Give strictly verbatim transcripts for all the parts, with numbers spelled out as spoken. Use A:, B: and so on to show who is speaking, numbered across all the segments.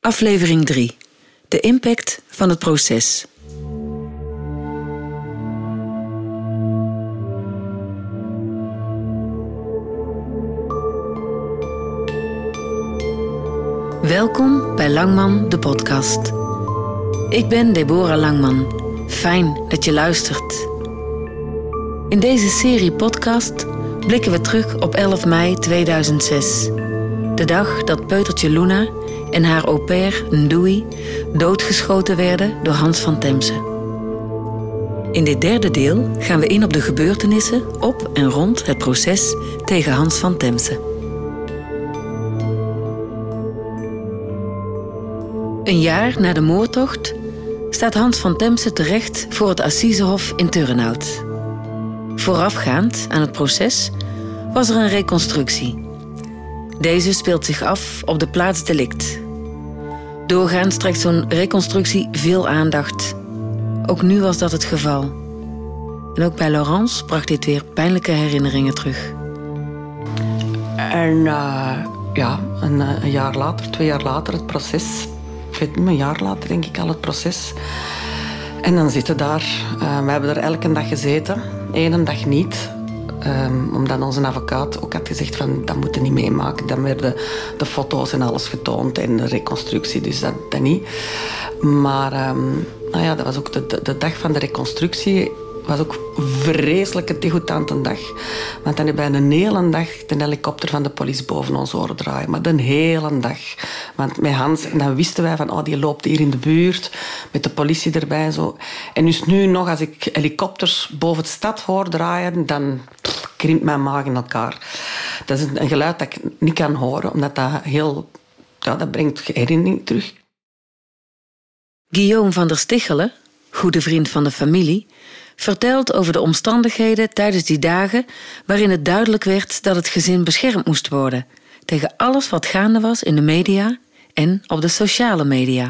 A: Aflevering drie. De impact van het proces. Welkom bij Langman, de podcast. Ik ben Deborah Langman. Fijn dat je luistert. In deze serie podcast blikken we terug op elf mei tweeduizend zes. De dag dat peutertje Luna en haar au pair Ndoui doodgeschoten werden door Hans van Temse. In dit derde deel gaan we in op de gebeurtenissen op en rond het proces tegen Hans van Temse. Een jaar na de moordtocht staat Hans van Temse terecht voor het Assisehof in Turnhout. Voorafgaand aan het proces was er een reconstructie. Deze speelt zich af op de plaats delict. Doorgaans trekt zo'n reconstructie veel aandacht. Ook nu was dat het geval. En ook bij Laurence bracht dit weer pijnlijke herinneringen terug.
B: En uh, ja, een, een jaar later, twee jaar later, het proces. Ik weet niet, een jaar later denk ik al het proces. En dan zitten daar. Uh, we hebben er elke dag gezeten. Eén dag niet. Um, omdat onze advocaat ook had gezegd van dat moet je niet meemaken. Dan werden de foto's en alles getoond en de reconstructie, dus dat, dat niet. Maar um, nou ja, dat was ook de, de, de dag van de reconstructie. Was ook een vreselijke degoutante dag. Want dan hebben we een hele dag de helikopter van de politie boven ons horen draaien. Maar een hele dag. Want met Hans, en dan wisten wij van, oh, die loopt hier in de buurt. Met de politie erbij en zo. En dus nu nog, als ik helikopters boven de stad hoor draaien, dan pff, krimpt mijn maag in elkaar. Dat is een geluid dat ik niet kan horen, omdat dat heel... Ja, dat brengt herinnering terug.
A: Guillaume van der Stichelen, goede vriend van de familie, vertelt over de omstandigheden tijdens die dagen waarin het duidelijk werd dat het gezin beschermd moest worden tegen alles wat gaande was in de media en op de sociale media.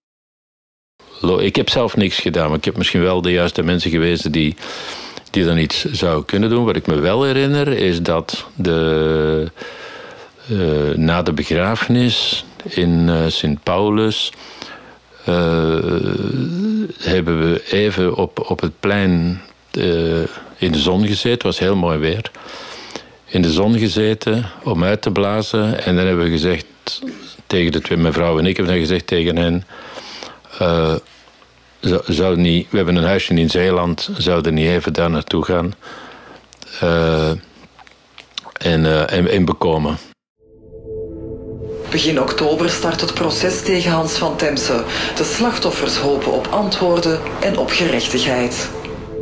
C: Ik heb zelf niks gedaan, maar ik heb misschien wel de juiste mensen gewezen die, die dan iets zouden kunnen doen. Wat ik me wel herinner is dat de, uh, na de begrafenis in uh, Sint-Paulus Uh, hebben we even op, op het plein uh, in de zon gezeten. Het was heel mooi weer. In de zon gezeten om uit te blazen. En dan hebben we gezegd tegen de twee, mijn vrouw en ik hebben dan gezegd tegen hen, Uh, zou, zou niet, we hebben een huisje in Zeeland, zouden niet even daar naartoe gaan uh, en, uh, en, en bekomen.
D: Begin oktober start het proces tegen Hans van Temse. De slachtoffers hopen op antwoorden en op gerechtigheid.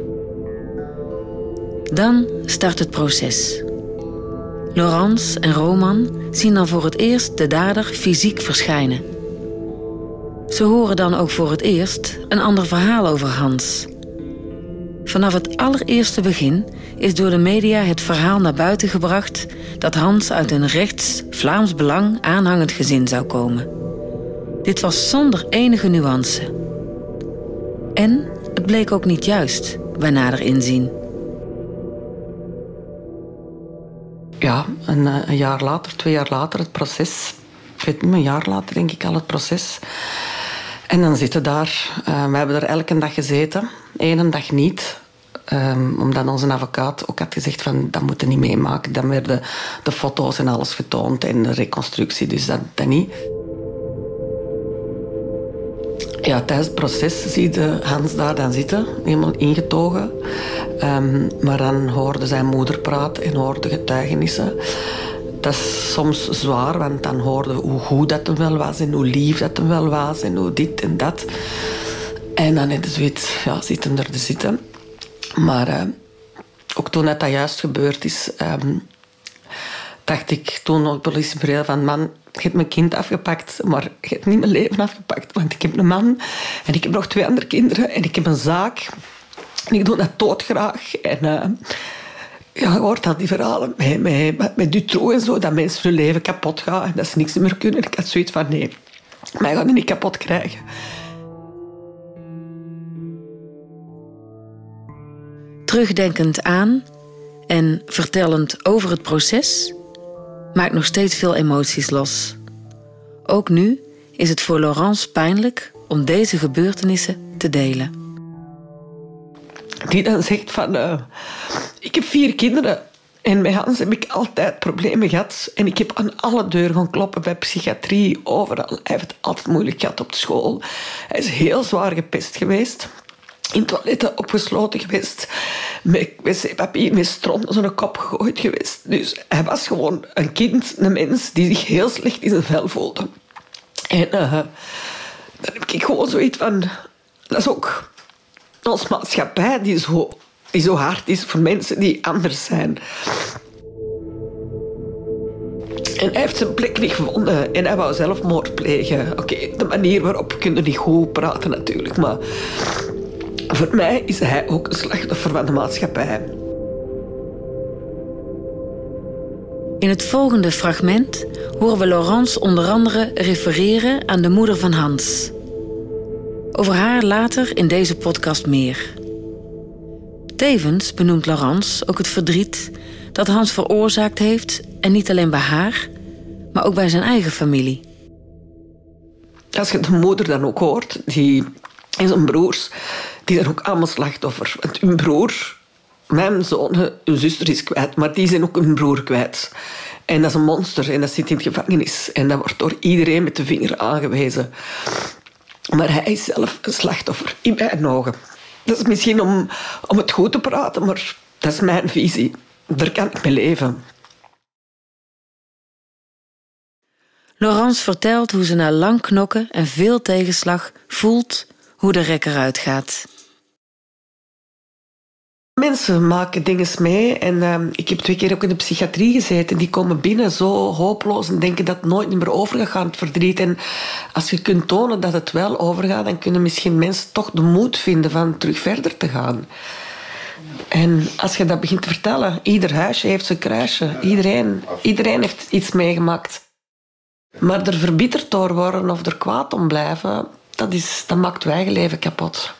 A: Dan start het proces. Laurence en Roman zien dan voor het eerst de dader fysiek verschijnen. Ze horen dan ook voor het eerst een ander verhaal over Hans. Vanaf het allereerste begin is door de media het verhaal naar buiten gebracht dat Hans uit een rechts Vlaams Belang aanhangend gezin zou komen. Dit was zonder enige nuance. En het bleek ook niet juist, bij nader inzien.
B: Ja, een, een jaar later, twee jaar later, het proces. Ik weet niet, een jaar later denk ik al het proces. En dan zitten daar. Uh, we hebben er elke dag gezeten. Eén dag niet. Um, omdat onze advocaat ook had gezegd van dat moet je niet meemaken. Dan werden de foto's en alles getoond en de reconstructie, dus dat, dat niet. Ja, tijdens het proces zie je Hans daar dan zitten, helemaal ingetogen. Um, maar dan hoorde zijn moeder praten en hoorde getuigenissen. Dat is soms zwaar, want dan hoorde hoe goed dat hem wel was en hoe lief dat hem wel was en hoe dit en dat. En dan heb je zoiets, ja, zitten er te zitten. Maar uh, ook toen dat, dat juist gebeurd is, um, dacht ik toen op het politiebureau van, man, je hebt mijn kind afgepakt, maar je hebt niet mijn leven afgepakt. Want ik heb een man en ik heb nog twee andere kinderen en ik heb een zaak. En ik doe dat doodgraag. En uh, ja, je hoort al die verhalen met, met, met Dutroux en zo, dat mensen hun leven kapot gaan en dat ze niks meer kunnen. Ik had zoiets van, nee, mij gaan die niet kapot krijgen.
A: Terugdenkend aan en vertellend over het proces maakt nog steeds veel emoties los. Ook nu, is het voor Laurence pijnlijk om deze gebeurtenissen te delen.
B: Die dan zegt van... Uh, ik heb vier kinderen en met Hans heb ik altijd problemen gehad. En ik heb aan alle deuren gaan kloppen bij psychiatrie, overal. Hij heeft het altijd moeilijk gehad op de school. Hij is heel zwaar gepest geweest. In toiletten opgesloten geweest. Met wc-papier, met stront aan zijn kop gegooid geweest. Dus hij was gewoon een kind, een mens die zich heel slecht in zijn vel voelde. En uh, dan heb ik gewoon zoiets van... Dat is ook onze maatschappij die zo, die zo hard is voor mensen die anders zijn. En hij heeft zijn plek niet gevonden en hij wou zelfmoord plegen. Oké, okay, de manier waarop kun je niet goed praten natuurlijk, maar... Voor mij is hij ook een slachtoffer van de maatschappij.
A: In het volgende fragment horen we Laurence onder andere refereren aan de moeder van Hans. Over haar later in deze podcast meer. Tevens benoemt Laurence ook het verdriet dat Hans veroorzaakt heeft, en niet alleen bij haar, maar ook bij zijn eigen familie.
B: Als je de moeder dan ook hoort, die en zijn broers, die zijn ook allemaal slachtoffer. Want hun broer, mijn zoon, hun zuster is kwijt, maar die zijn ook hun broer kwijt. En dat is een monster en dat zit in de gevangenis. En dat wordt door iedereen met de vinger aangewezen. Maar hij is zelf een slachtoffer, in mijn ogen. Dat is misschien om, om het goed te praten, maar dat is mijn visie. Daar kan ik mee leven.
A: Laurence vertelt hoe ze na lang knokken en veel tegenslag voelt hoe de rek eruit gaat.
B: Mensen maken dingen mee en uh, ik heb twee keer ook in de psychiatrie gezeten. Die komen binnen zo hopeloos en denken dat het nooit meer overgaat, het verdriet. En als je kunt tonen dat het wel overgaat, dan kunnen misschien mensen toch de moed vinden van terug verder te gaan. En als je dat begint te vertellen, ieder huisje heeft zijn kruisje. Iedereen, iedereen heeft iets meegemaakt. Maar er verbitterd door worden of er kwaad om blijven, dat, is, dat maakt je eigen leven kapot.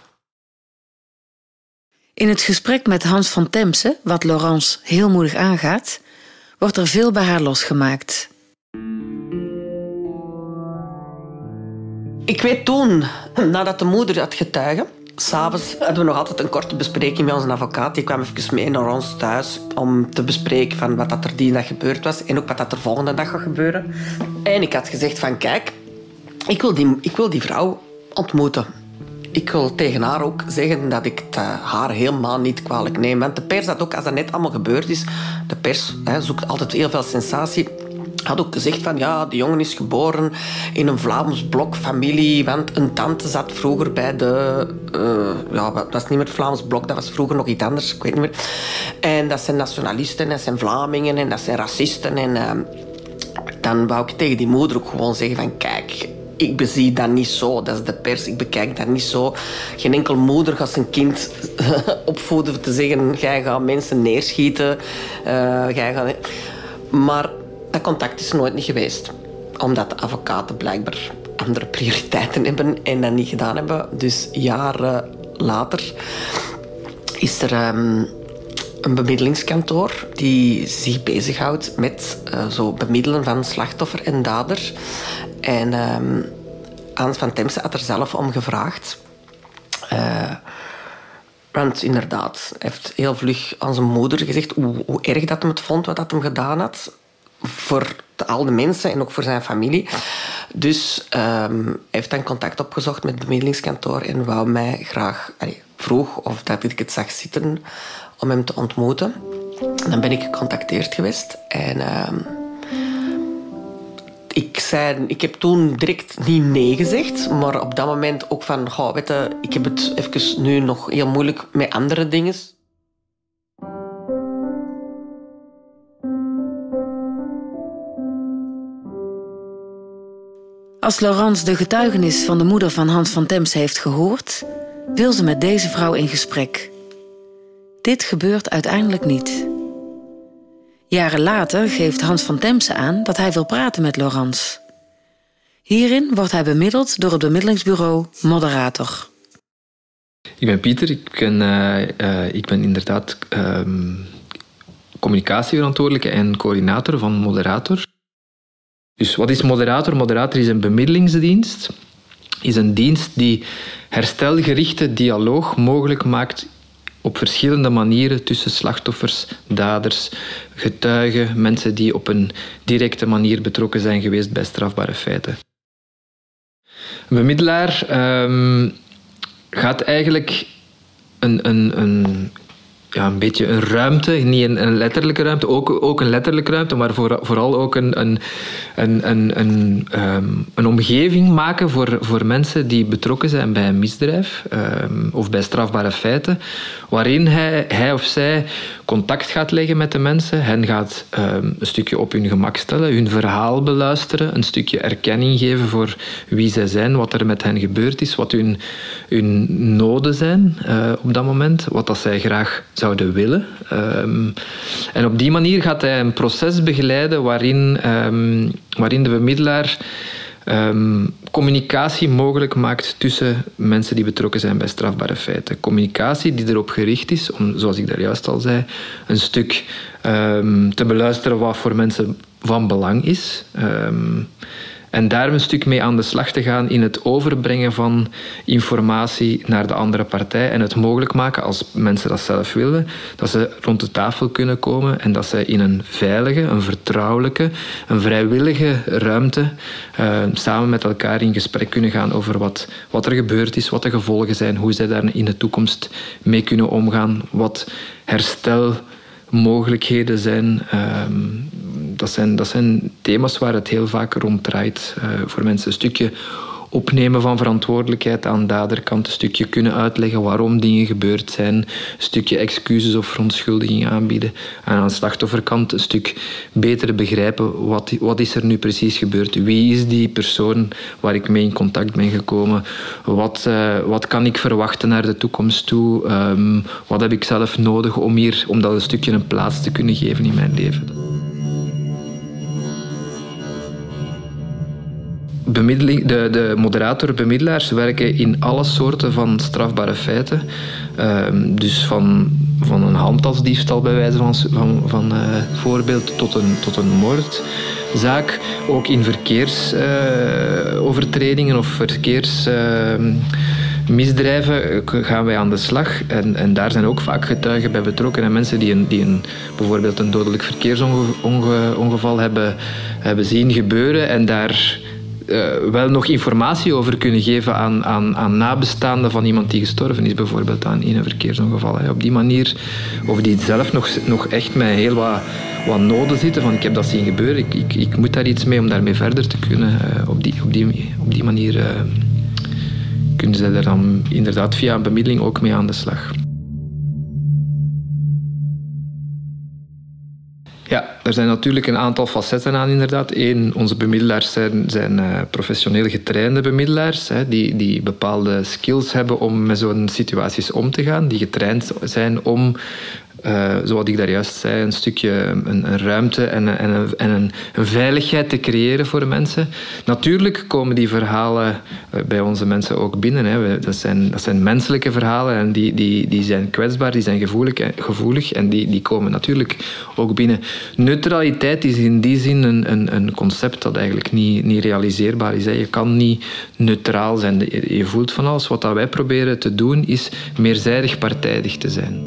A: In het gesprek met Hans van Temse, wat Laurence heel moedig aangaat, wordt er veel bij haar losgemaakt.
B: Ik weet toen, nadat de moeder had getuigen, s'avonds hadden we nog altijd een korte bespreking met onze advocaat. Die kwam even mee naar ons thuis om te bespreken van wat er die dag gebeurd was en ook wat er de volgende dag gaat gebeuren. En ik had gezegd van kijk, ik wil die, ik wil die vrouw ontmoeten. Ik wil tegen haar ook zeggen dat ik het haar helemaal niet kwalijk neem. Want de pers had ook, als dat net allemaal gebeurd is... De pers hè, zoekt altijd heel veel sensatie. Had ook gezegd van, ja, de jongen is geboren in een Vlaams blokfamilie. Want een tante zat vroeger bij de... Uh, ja, dat was niet meer het Vlaams blok, dat was vroeger nog iets anders. Ik weet niet meer. En dat zijn nationalisten, en dat zijn Vlamingen, en dat zijn racisten. En uh, dan wou ik tegen die moeder ook gewoon zeggen van, kijk... Ik bezie dat niet zo, dat is de pers, ik bekijk dat niet zo. Geen enkel moeder gaat zijn kind opvoeden te zeggen... jij gaat mensen neerschieten, uh, jij gaat... Maar dat contact is nooit niet geweest. Omdat de advocaten blijkbaar andere prioriteiten hebben en dat niet gedaan hebben. Dus jaren later is er um, een bemiddelingskantoor... die zich bezighoudt met uh, zo bemiddelen van slachtoffer en dader... En uh, Hans van Temse had er zelf om gevraagd. Uh, want inderdaad, hij heeft heel vlug aan zijn moeder gezegd... hoe, hoe erg dat hem het vond wat dat hem gedaan had. Voor de, al de mensen en ook voor zijn familie. Dus uh, hij heeft dan contact opgezocht met het bemiddelingskantoor... en wou mij graag allee, vroeg of dat ik het zag zitten om hem te ontmoeten. Dan ben ik gecontacteerd geweest en... Uh, Ik, zei, ik heb toen direct niet nee gezegd, maar op dat moment ook van... Goh, weet je, ik heb het even nu nog heel moeilijk met andere dingen.
A: Als Laurence de getuigenis van de moeder van Hans van Temse heeft gehoord... wil ze met deze vrouw in gesprek. Dit gebeurt uiteindelijk niet... Jaren later geeft Hans van Temse aan dat hij wil praten met Laurence. Hierin wordt hij bemiddeld door het bemiddelingsbureau Moderator.
E: Ik ben Pieter, ik ben, uh, uh, ik ben inderdaad uh, communicatieverantwoordelijke en coördinator van Moderator. Dus wat is moderator? Moderator is een bemiddelingsdienst. Is een dienst die herstelgerichte dialoog mogelijk maakt op verschillende manieren tussen slachtoffers, daders, getuigen, mensen die op een directe manier betrokken zijn geweest bij strafbare feiten. Een bemiddelaar um, gaat eigenlijk een, een, een, ja, een beetje een ruimte, niet een, een letterlijke ruimte, ook, ook een letterlijke ruimte, maar voor, vooral ook een, een, een, een, een, um, een omgeving maken voor, voor mensen die betrokken zijn bij een misdrijf um, of bij strafbare feiten, waarin hij, hij of zij contact gaat leggen met de mensen, hen gaat um, een stukje op hun gemak stellen, hun verhaal beluisteren, een stukje erkenning geven voor wie zij zijn, wat er met hen gebeurd is, wat hun, hun noden zijn uh, op dat moment, wat dat zij graag zouden willen. Um, en op die manier gaat hij een proces begeleiden waarin, um, waarin de bemiddelaar um, communicatie mogelijk maakt tussen mensen die betrokken zijn bij strafbare feiten. Communicatie die erop gericht is om, zoals ik daar juist al zei, een stuk um, te beluisteren wat voor mensen van belang is. Um, En daar een stuk mee aan de slag te gaan in het overbrengen van informatie naar de andere partij en het mogelijk maken, als mensen dat zelf willen, dat ze rond de tafel kunnen komen en dat ze in een veilige, een vertrouwelijke, een vrijwillige ruimte uh, samen met elkaar in gesprek kunnen gaan over wat, wat er gebeurd is, wat de gevolgen zijn, hoe zij daar in de toekomst mee kunnen omgaan, wat herstelmogelijkheden zijn. Um, Dat zijn, dat zijn thema's waar het heel vaak rond draait uh, voor mensen. Een stukje opnemen van verantwoordelijkheid aan daderkant, een stukje kunnen uitleggen waarom dingen gebeurd zijn, een stukje excuses of verontschuldigingen aanbieden. En aan de slachtofferkant een stuk beter begrijpen wat, wat is er nu precies gebeurd, wie is die persoon waar ik mee in contact ben gekomen, wat, uh, wat kan ik verwachten naar de toekomst toe, um, wat heb ik zelf nodig om, hier, om dat een stukje een plaats te kunnen geven in mijn leven. Bemiddeling, de, de moderator-bemiddelaars werken in alle soorten van strafbare feiten. Uh, dus van, van een handtasdiefstal bij wijze van, van, van uh, voorbeeld tot een, tot een moordzaak. Ook in verkeersovertredingen uh, of verkeersmisdrijven uh, gaan wij aan de slag. En, en daar zijn ook vaak getuigen bij betrokken en mensen die, een, die een, bijvoorbeeld een dodelijk verkeersongeval hebben, hebben zien gebeuren en daar Uh, wel nog informatie over kunnen geven aan, aan, aan nabestaanden van iemand die gestorven is, bijvoorbeeld aan, in een verkeersongeval. Hè. Op die manier, of die zelf nog, nog echt met heel wat, wat noden zitten, van ik heb dat zien gebeuren, ik, ik, ik moet daar iets mee om daarmee verder te kunnen. Uh, op, die, op, die, op die manier uh, kunnen ze er dan inderdaad via een bemiddeling ook mee aan de slag. Ja, er zijn natuurlijk een aantal facetten aan inderdaad. Eén, onze bemiddelaars zijn, zijn uh, professioneel getrainde bemiddelaars, hè, die, die bepaalde skills hebben om met zo'n situaties om te gaan, die getraind zijn om, uh, zoals ik daar juist zei, een stukje een, een ruimte en, en, een, en een, een veiligheid te creëren voor de mensen. Natuurlijk komen die verhalen uh, bij onze mensen ook binnen. Hè. Dat zijn, dat zijn menselijke verhalen en die, die, die zijn kwetsbaar, die zijn gevoelig, gevoelig en die, die komen natuurlijk ook binnen. Neutraliteit is in die zin een, een, een concept dat eigenlijk niet, niet realiseerbaar is. Hè. Je kan niet neutraal zijn. Je, je voelt van alles. Wat dat wij proberen te doen is meerzijdig partijdig te zijn.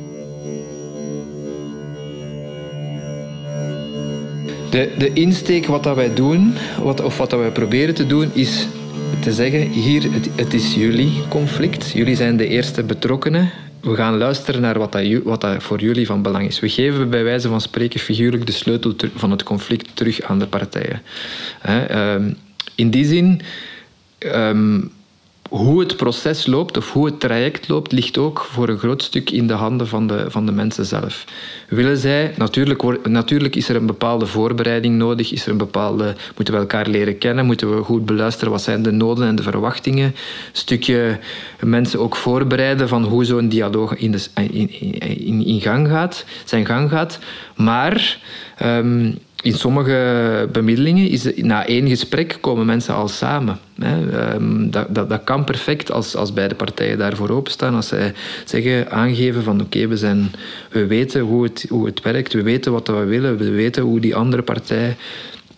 E: De, de insteek wat dat wij doen, wat, of wat dat wij proberen te doen, is te zeggen, hier, het, het is jullie conflict. Jullie zijn de eerste betrokkenen. We gaan luisteren naar wat, dat, wat dat voor jullie van belang is. We geven bij wijze van spreken figuurlijk de sleutel van het conflict terug aan de partijen. He, um, in die zin, um, hoe het proces loopt of hoe het traject loopt, ligt ook voor een groot stuk in de handen van de, van de mensen zelf. Willen zij, natuurlijk, natuurlijk is er een bepaalde voorbereiding nodig, is er een bepaalde, moeten we elkaar leren kennen, moeten we goed beluisteren wat zijn de noden en de verwachtingen. Een stukje mensen ook voorbereiden van hoe zo'n dialoog in, de, in, in, in gang gaat, zijn gang gaat. Maar Um, in sommige bemiddelingen is het, na één gesprek komen mensen al samen. Hè. Um, dat, dat, dat kan perfect als, als beide partijen daarvoor openstaan. Als zij zeggen, aangeven van oké, okay, we, we weten hoe het, hoe het werkt, we weten wat we willen, we weten hoe die andere partij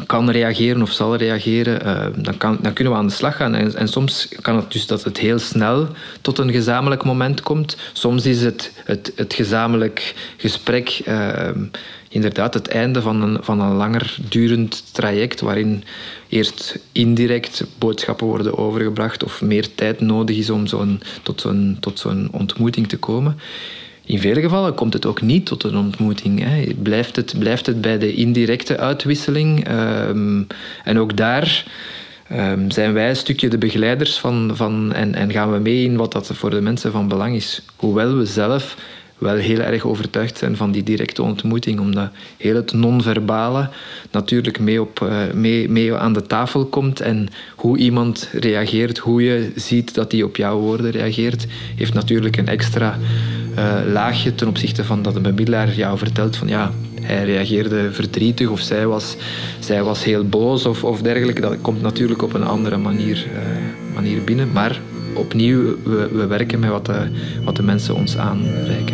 E: kan reageren of zal reageren, uh, dan, kan, dan kunnen we aan de slag gaan. En, en soms kan het dus dat het heel snel tot een gezamenlijk moment komt. Soms is het het, het gezamenlijk gesprek uh, inderdaad het einde van een, van een langer durend traject waarin eerst indirect boodschappen worden overgebracht of meer tijd nodig is om zo'n, tot, zo'n, tot zo'n ontmoeting te komen. In vele gevallen komt het ook niet tot een ontmoeting. Hè. Blijft, het, blijft het bij de indirecte uitwisseling. Um, en ook daar um, zijn wij een stukje de begeleiders van, van en, en gaan we mee in wat dat voor de mensen van belang is. Hoewel we zelf wel heel erg overtuigd zijn van die directe ontmoeting, omdat heel het non-verbale natuurlijk mee, op, uh, mee, mee aan de tafel komt en hoe iemand reageert, hoe je ziet dat hij op jouw woorden reageert, heeft natuurlijk een extra uh, laagje ten opzichte van dat een bemiddelaar jou vertelt van ja, hij reageerde verdrietig of zij was, zij was heel boos of, of dergelijke. Dat komt natuurlijk op een andere manier, uh, manier binnen, maar opnieuw, we, we werken met wat de, wat de mensen ons aanreiken.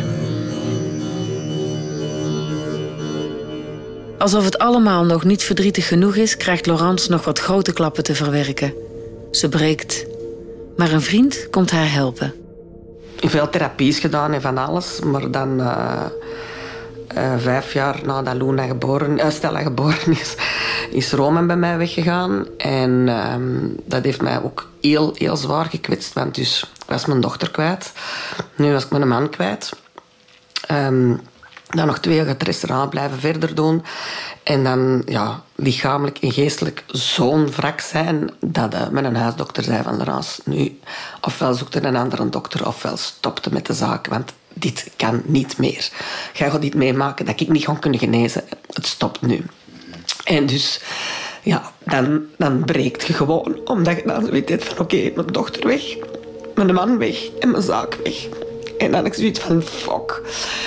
A: Alsof het allemaal nog niet verdrietig genoeg is, krijgt Laurence nog wat grote klappen te verwerken. Ze breekt. Maar een vriend komt haar helpen.
B: Veel therapies gedaan en van alles, maar dan uh, uh, vijf jaar nadat Luna geboren, uh, Stella geboren is, is Roman bij mij weggegaan. En uh, dat heeft mij ook heel, heel zwaar gekwetst, want dus ik was mijn dochter kwijt. Nu was ik mijn man kwijt. Um, dan nog twee jaar het restaurant blijven verder doen. En dan ja, lichamelijk en geestelijk zo'n wrak zijn dat uh, mijn huisdokter zei van Laurence, nu ofwel zoekt er een andere dokter ofwel stopte met de zaak, want dit kan niet meer. Jij gaat dit meemaken dat ik niet ga kunnen genezen. Het stopt nu. En dus ja, dan, dan breekt je gewoon, omdat je dan zoiets hebt van oké, okay, mijn dochter weg, mijn man weg en mijn zaak weg. En dan heb ik zoiets van fuck.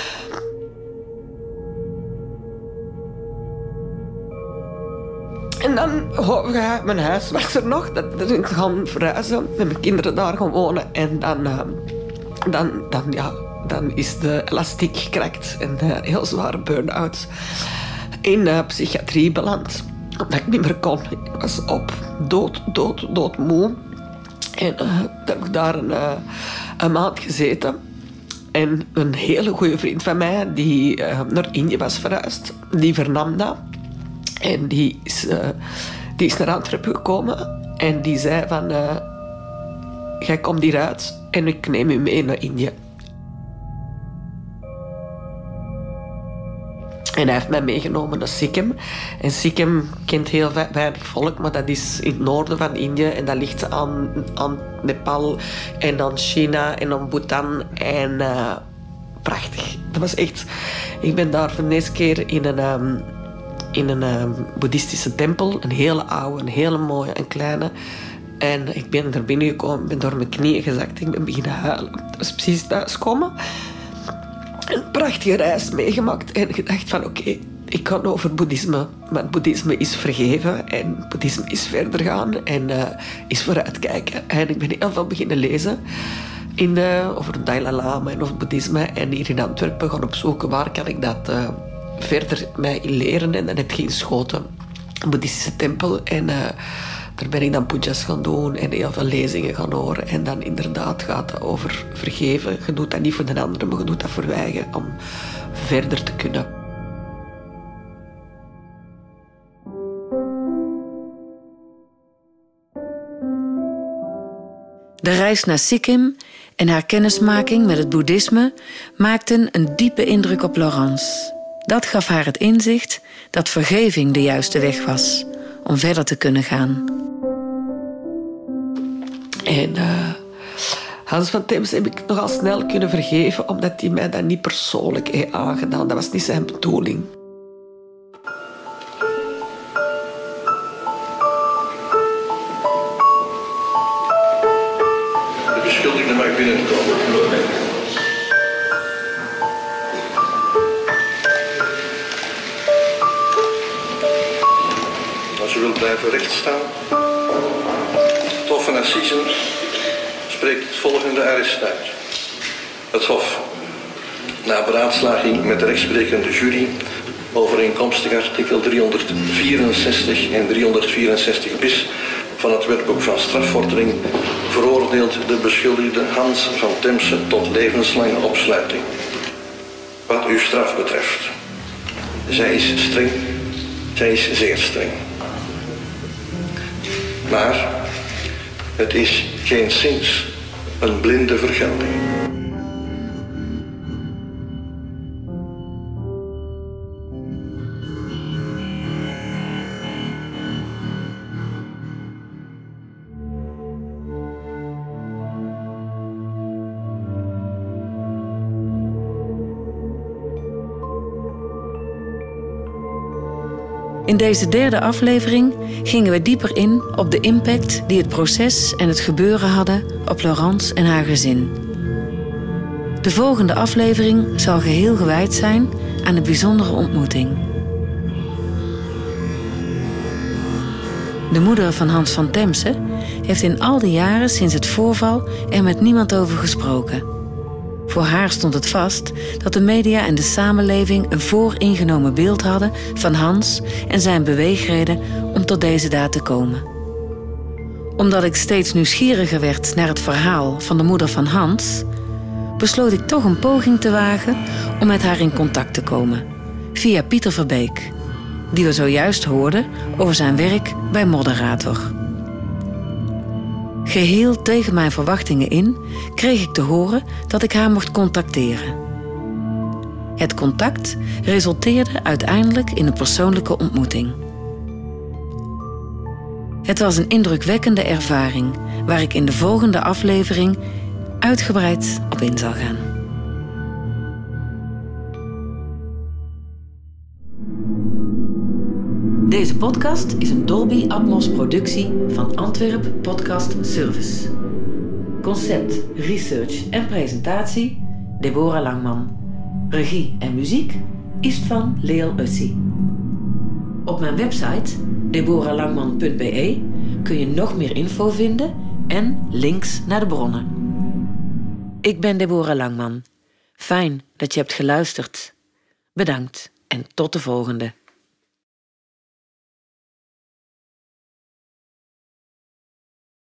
B: En dan ga ik mijn huis was er nog, dat ik gaan verhuizen en mijn kinderen daar gaan wonen. En dan, uh, dan, dan, ja, dan is de elastiek gekrakt en uh, heel zware burn-out in uh, psychiatrie beland. Omdat ik niet meer kon. Ik was op, dood, dood, dood moe. En uh, dan heb ik daar een, uh, een maand gezeten. En een hele goede vriend van mij, die uh, naar Indië was verhuisd, die vernam dat. En die is, uh, die is naar Antwerpen gekomen en die zei van uh, jij komt hieruit en ik neem u mee naar Indië. En hij heeft mij meegenomen naar Sikkim. En Sikkim kent heel weinig volk, maar dat is in het noorden van Indië. En dat ligt aan, aan Nepal en aan China en aan Bhutan. En uh, prachtig. Dat was echt... Ik ben daar voor de eerste keer in een... Um, in een uh, boeddhistische tempel. Een hele oude, een hele mooie, een kleine. En ik ben er binnengekomen, ben door mijn knieën gezakt. Ik ben beginnen huilen. Dat was precies thuiskomen. Een prachtige reis meegemaakt. En ik dacht van oké, okay, ik kan over boeddhisme. Want boeddhisme is vergeven. En boeddhisme is verder gaan. En uh, is vooruitkijken. En ik ben heel veel beginnen lezen. In de, over Dalai Lama en over boeddhisme. En hier in Antwerpen gaan opzoeken waar kan ik dat... Uh, verder mij in leren. En dan heb je in Schoten een boeddhistische tempel. En uh, daar ben ik dan pujas gaan doen en heel veel lezingen gaan horen. En dan inderdaad gaat het over vergeven. Je doet dat niet voor de anderen, maar je doet dat voor eigen om verder te kunnen.
A: De reis naar Sikkim en haar kennismaking met het boeddhisme maakten een diepe indruk op Laurence. Dat gaf haar het inzicht dat vergeving de juiste weg was om verder te kunnen gaan.
B: En uh, Hans van Temse heb ik nogal snel kunnen vergeven, omdat hij mij dat niet persoonlijk heeft aangedaan. Dat was niet zijn bedoeling.
F: De beschuldigde mag binnenkomen. Als u wilt blijven rechtstaan. Het Hof van Assisen spreekt het volgende arrest uit. Het Hof, na beraadslaging met de rechtsprekende jury, overeenkomstig artikel driehonderdvierenzestig en driehonderdvierenzestig bis van het wetboek van strafvordering veroordeelt de beschuldigde Hans van Temse tot levenslange opsluiting. Wat uw straf betreft. Zij is streng, zij is zeer streng. Maar het is geenszins een blinde vergelding.
A: In deze derde aflevering gingen we dieper in op de impact die het proces en het gebeuren hadden op Laurence en haar gezin. De volgende aflevering zal geheel gewijd zijn aan een bijzondere ontmoeting. De moeder van Hans van Temse heeft in al die jaren sinds het voorval er met niemand over gesproken. Voor haar stond het vast dat de media en de samenleving een vooringenomen beeld hadden van Hans en zijn beweegreden om tot deze daad te komen. Omdat ik steeds nieuwsgieriger werd naar het verhaal van de moeder van Hans, besloot ik toch een poging te wagen om met haar in contact te komen, via Pieter Verbeek, die we zojuist hoorden over zijn werk bij Moderator. Geheel tegen mijn verwachtingen in kreeg ik te horen dat ik haar mocht contacteren. Het contact resulteerde uiteindelijk in een persoonlijke ontmoeting. Het was een indrukwekkende ervaring waar ik in de volgende aflevering uitgebreid op in zal gaan. Deze podcast is een Dolby Atmos productie van Antwerp Podcast Service. Concept, research en presentatie Deborah Langman. Regie en muziek Istvan Leel Ussi. Op mijn website deborah langman punt b e kun je nog meer info vinden en links naar de bronnen. Ik ben Deborah Langman. Fijn dat je hebt geluisterd. Bedankt en tot de volgende.